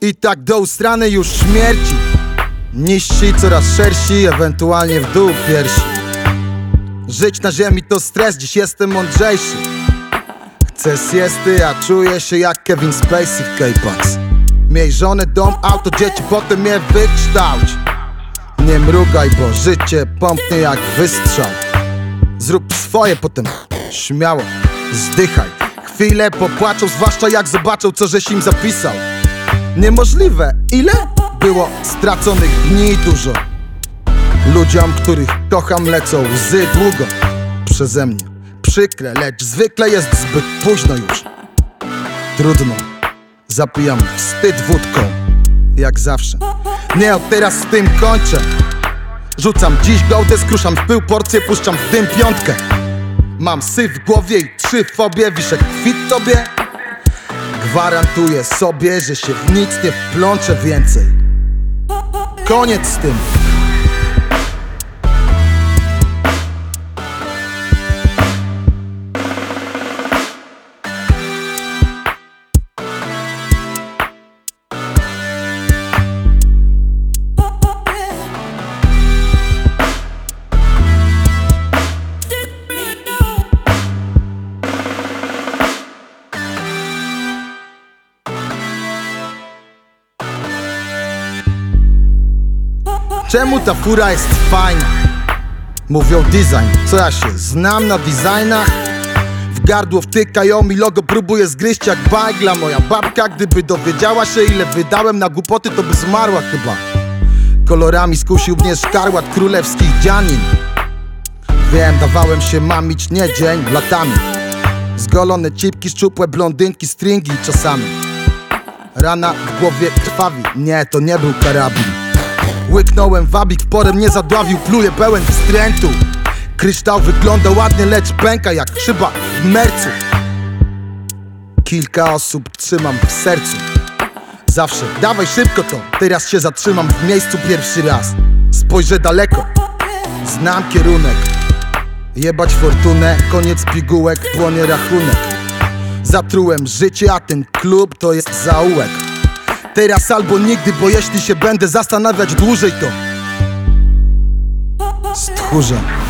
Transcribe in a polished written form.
I tak do ustranej już śmierci. Niżsi, coraz szersi, ewentualnie w dół piersi. Żyć na ziemi to stres, dziś jestem mądrzejszy. Chcę siesty, a czuję się jak Kevin Spacey w K-Pax. Miej żonę, dom, auto, dzieci, potem je wykształć. Nie mrugaj, bo życie pompnie jak wystrzał. Zrób swoje, potem śmiało zdychaj. Chwilę popłaczą, zwłaszcza jak zobaczą, co żeś im zapisał. Niemożliwe, ile? Było straconych dni dużo. Ludziom, których kocham, lecą łzy długo przeze mnie. Przykre, lecz zwykle jest zbyt późno już. Trudno, zapijam wstyd wódką, jak zawsze. Nie, od teraz z tym kończę. Rzucam dziś gołdę, skruszam w pył porcję, puszczam w dym piątkę. Mam syf w głowie i 3 fobie, wiszę kwit tobie. Gwarantuję sobie, że się w nic nie wplączę więcej. Koniec z tym. Czemu ta fura jest fajna? Mówią design, co ja się znam na designach? W gardło wtykają mi logo, próbuję zgryźć jak bagla. Moja babka, gdyby dowiedziała się, ile wydałem na głupoty, to by zmarła chyba. Kolorami skusił mnie szkarłat królewskich dzianin. Wiem, dawałem się mamić nie dzień, latami. Zgolone cipki, szczupłe blondynki, stringi czasami. Rana w głowie krwawi, nie, to nie był karabin. Łyknąłem wabik, w porę mnie zadławił, pluję pełen wstrętu. Kryształ wygląda ładnie, lecz pęka jak szyba w mercu. Kilka osób trzymam w sercu. Zawsze, dawaj szybko to, teraz się zatrzymam w miejscu pierwszy raz. Spojrzę daleko, znam kierunek. Jebać fortunę, koniec pigułek, płonie rachunek. Zatrułem życie, a ten klub to jest zaułek. Teraz albo nigdy, bo jeśli się będę zastanawiać dłużej, to stchórzę.